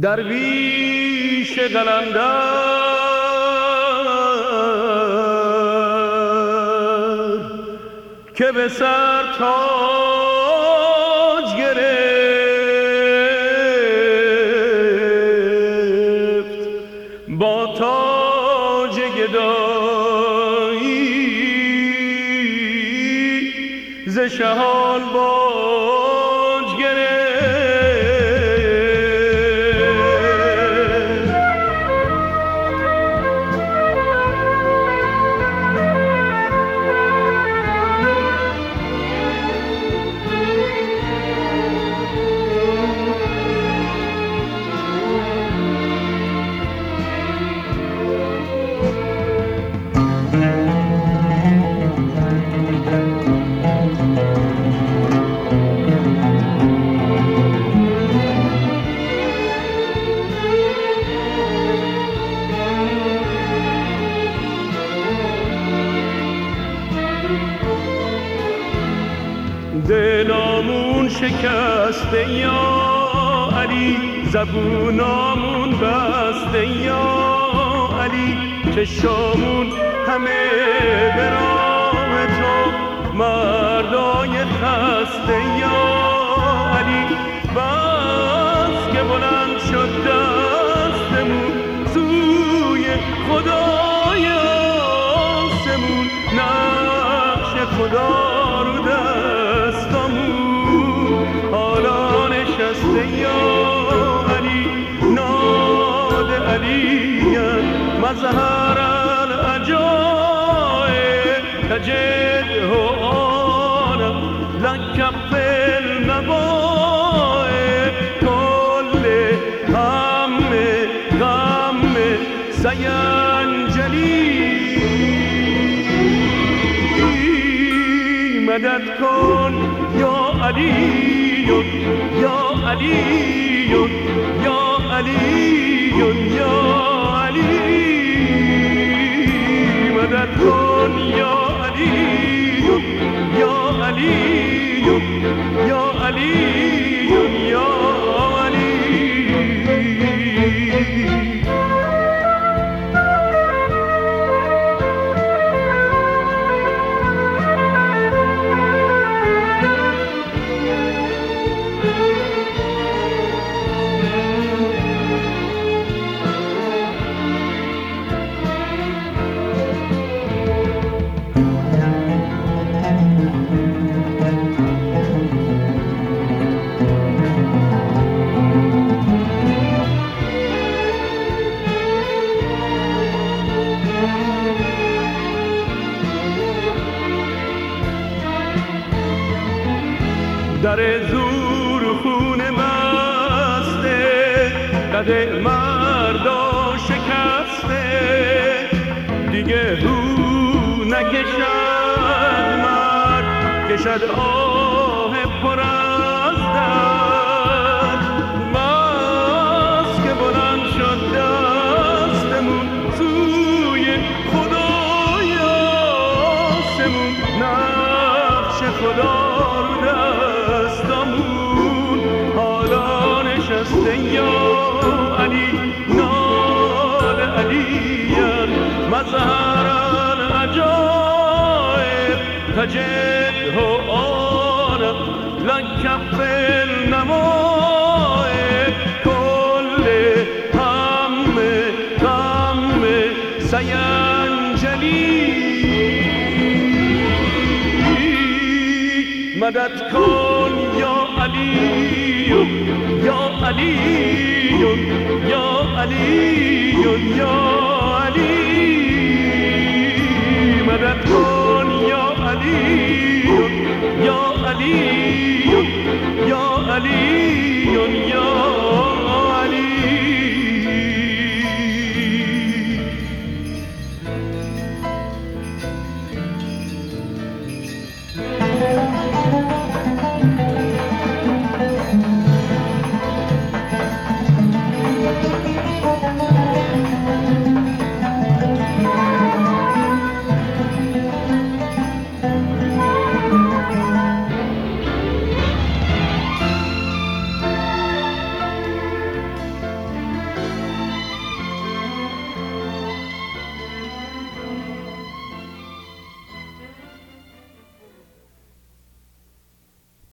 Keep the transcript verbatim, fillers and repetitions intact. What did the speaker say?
درویش قلندر که به سر تاج گرفت با تاج گدایی ز شهان باج گرفت. دلامون شکسته یا علی، زبونامون بسته یا علی، چشامون همه به راه تو، مردای خسته یا علی. بس که بلند شد دستمون سوی خدای آسمون، نقش خدا رو دستمون حالا نشسته یا علی. ناد علی مظهر العجائب تجده آنا لک النوائب. کل هم غم سینجلی مدد کن یا علی یا علی یا علی یا علی. مدد کن یا علی یا علی یا علی یا علی. در زور خون بسته قد مردا شکسته، دیگه رو نکشد مرد، کشد آه پر از درد. بس که بلند شد دستمون سوی خدای آسمون، نقش خدا رو دستمون حالا نشسته یا علی. نال علی مظهر العجائب تجده آنا لک النوائب. کل هم غم سینجلی مدد کن یا علی یا علی یا علی یا علی. مدد کن یا علی یا علی یا علی یا